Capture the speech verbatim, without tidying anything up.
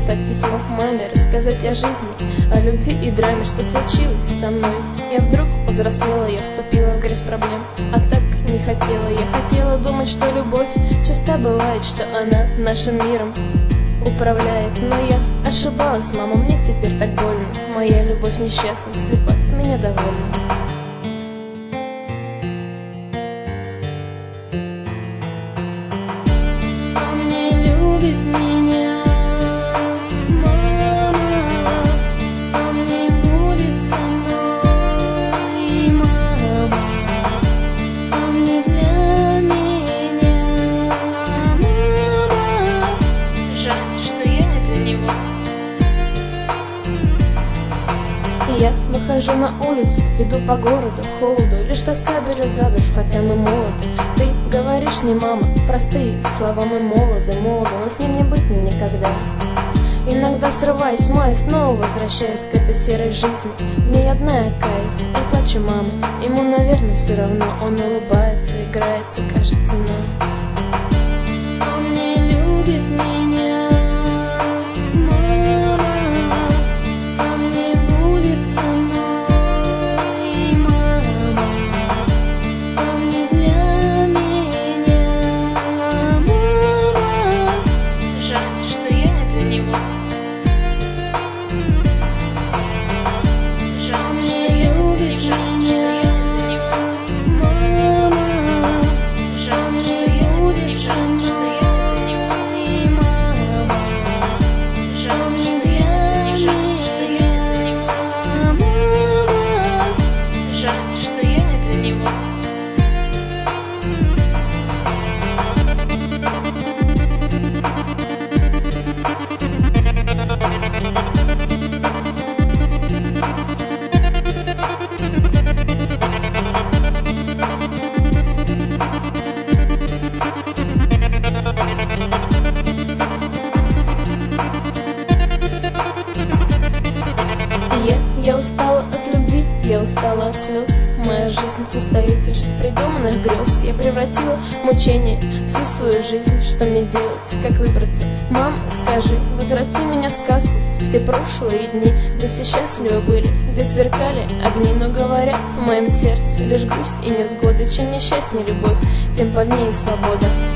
написать письмо маме, рассказать о жизни, о любви и драме, что случилось со мной. Я вдруг повзрослела, я вступила в грязь проблем, а так не хотела. Я хотела думать, что любовь часто бывает, что она нашим миром управляет. Но я ошибалась, мама, мне теперь так больно. Моя любовь несчастна, слепа, с меня довольна. Он не любит меня, мама, он не будет со мной, мама, он не для меня, мама. Жаль, что я не для него. Я выхожу на улицу, иду по городу, холоду, лишь тоска берет за душу, хотя мы молоды. Ты говоришь не мама, простые слова, мы молоды, молоды, но с ним не быть мне никогда. Иногда срываясь с мая, снова возвращаюсь к этой серой жизни. В ней одна я каюсь и плачу мамы. Ему, наверное, все равно, он улыбается, играется, кажется, но он не любит меня. Я устала от любви, я устала от слез. Моя жизнь состоит лишь из придуманных грез. Я превратила в мучение всю свою жизнь. Что мне делать, как выбраться? Мама, скажи, возврати меня в сказку, в те прошлые дни, где все счастливы были, где сверкали огни. Но говорят в моем сердце лишь грусть и невзгоды. Чем несчастнее любовь, тем больнее свобода.